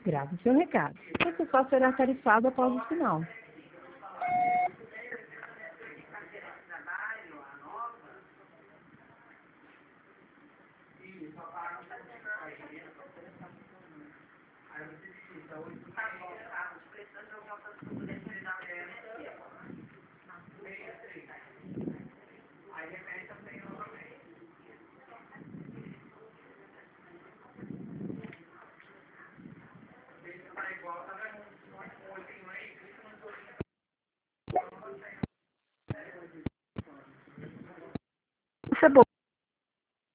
Grave seu recado. Você só será tarifado após o sinal. Aí você digita 8.